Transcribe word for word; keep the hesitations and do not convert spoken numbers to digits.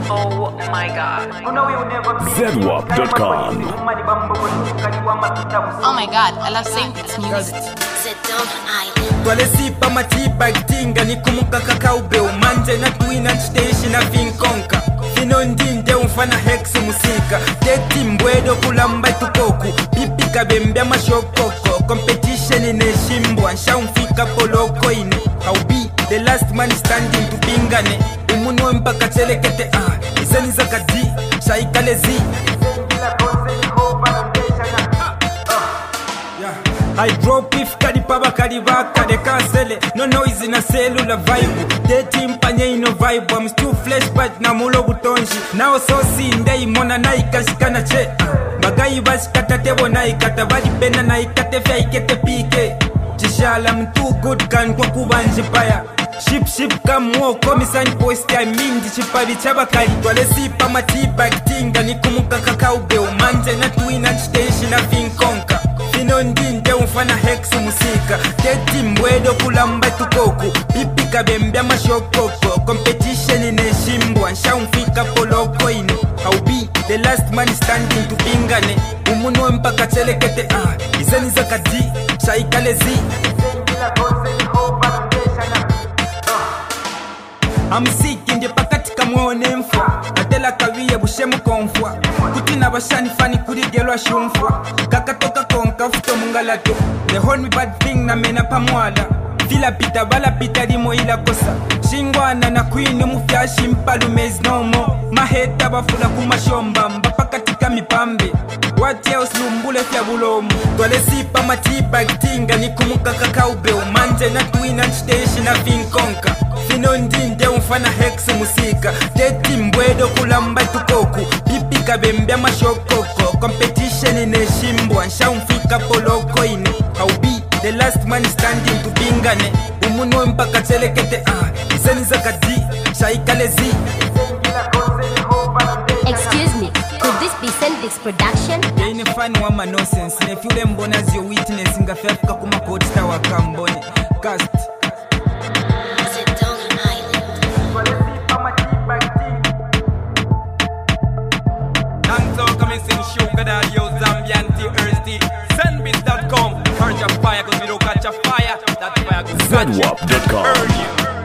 Oh my god. zedwap dot com. Oh my god, I love saying this music. Twalesipa matiba gitinga nikumuka kakaube umanje na tuina station na finkonka fino ndinde umfana hex musika teti mbwedo kulamba tukoku pipi kabembe mashokoko competition ineshimbwa nsha umfika poloko ine haubi the last man standing tupingane umunwe mpaka telekete ah izeni zakadi shaikalezi I drop if kadipaba kadibaka de cancele no noise na cellular vibe dating panye ino vibe I'm still flesh but na mulo butonji now so si ndei mona na ikashikana che bagayi bashikata tebo na ikata bali pena na ikate fya ikete pike chishala I'm too good kan kwa kubanje paya ship ship kamwo komisani post I mean chipabi chabakali twalesipa matiba gitinga nikumuka kakaube umanje na tuina station na finkonka fino ndinde umfana hex musika teti mbwedo kulamba tukoku pipi kabembe mashokoko competition ineshimbwa nsha umfika poloko ine haubi the last man standing tupingane umunwe mpaka telekete ah izeni zakadi shaikalezi I'm sick in the pakati kamwone mfwa atela kawiye bushemu konfwa kutina bashani fani kuri gelwa shumfwa kakatoka konka futo mungalato the whole bad thing na mena pamwala vila pita bala pita limo ila kosa shingwana na queen mufyashi mpalume nomo maheta bafula kumashomba mbapakatika mipambe what else lumbule fya bulomu twalesipa matiba gitinga nikumuka kakaube umanje na tuina station na finkonka fino ndinde umfana hex musika teti mbwedo kulamba tukoku pipi kabembe mashokoko competition ineshimbwa nsha umfika poloko ine haubi the last man standing tupingane umunwe mpaka telekete ah izeni zakadi shaikalezi. Excuse me, could this be Sendix production? Yeah, in a fun one man nonsense. If you them born as your witness in the fair kakuma coach tower kambone cast. Sendbits dot com. Purge a fire cause we don't catch a fire. That fire goes zedwap dot com.